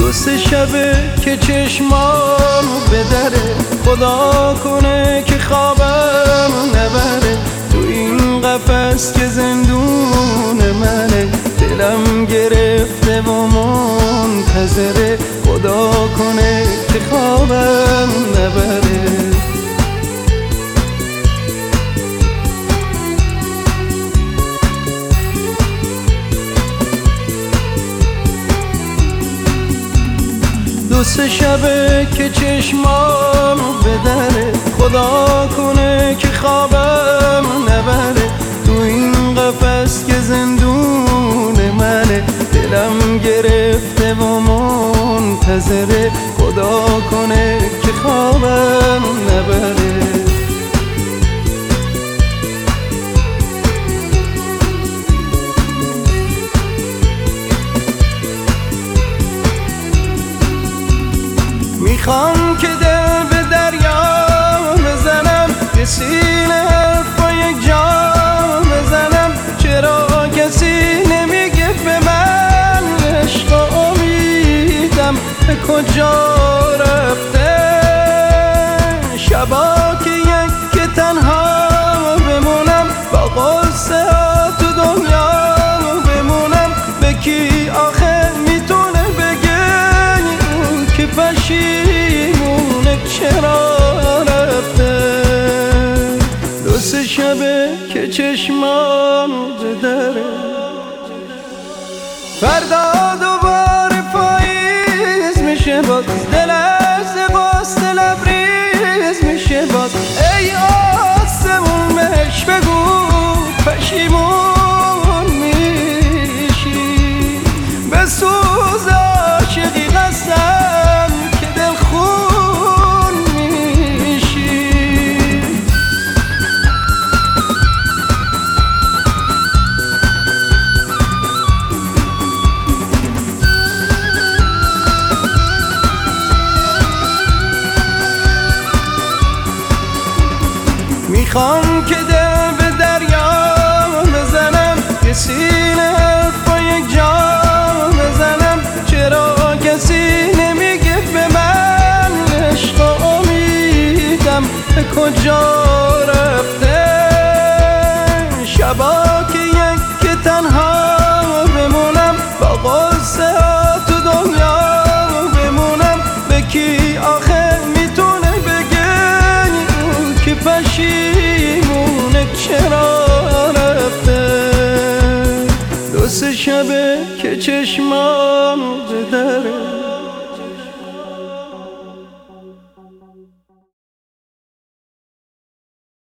دو سه شبه که چشمامو بدره، خدا کنه که خوابم نبره. تو این قفس که زندون منه، دلم گرفته و منتظره، خدا کنه که خوابم نبره. دو سه شبه که چشمامو بدره، خدا کنه که خوابم نبره. تو این قفس که زندون منه، دلم گرفته و منتظره، خدا کنه که خوابم نبره. میخوام که دل به دریا بزنم، یه سینه حرفا یک جا بزنم. چرا کسی نمیگه به من عشق امیدم به کجا رفته؟ شبا که یک تنها بمونم، با قصه ها تو دنیا بمونم. به کی آخه میتونه بگه که پشیمونه چرا رفته؟ دو سه شبه که چشمام بدره، فردا دوباره پاییز میشه باز، دل از قصد لبریز میشه باز. ای آسمون بهش بگو پشیمون میشی، به سوز عاشقی قسم که دل خون میشی. میخوام که دل به دریا بزنم، یه سینه حرفا یک جا بزنم. چرا کسی نمیگه به من عشق امیدم به کجا رفته؟ شبا که یک تنها بمونم، با قصه ها تو دنیا بمونم. به کی آخه میتونه بگه که پشیمونه چرا رفته؟ دو سه شبه که چشمام بده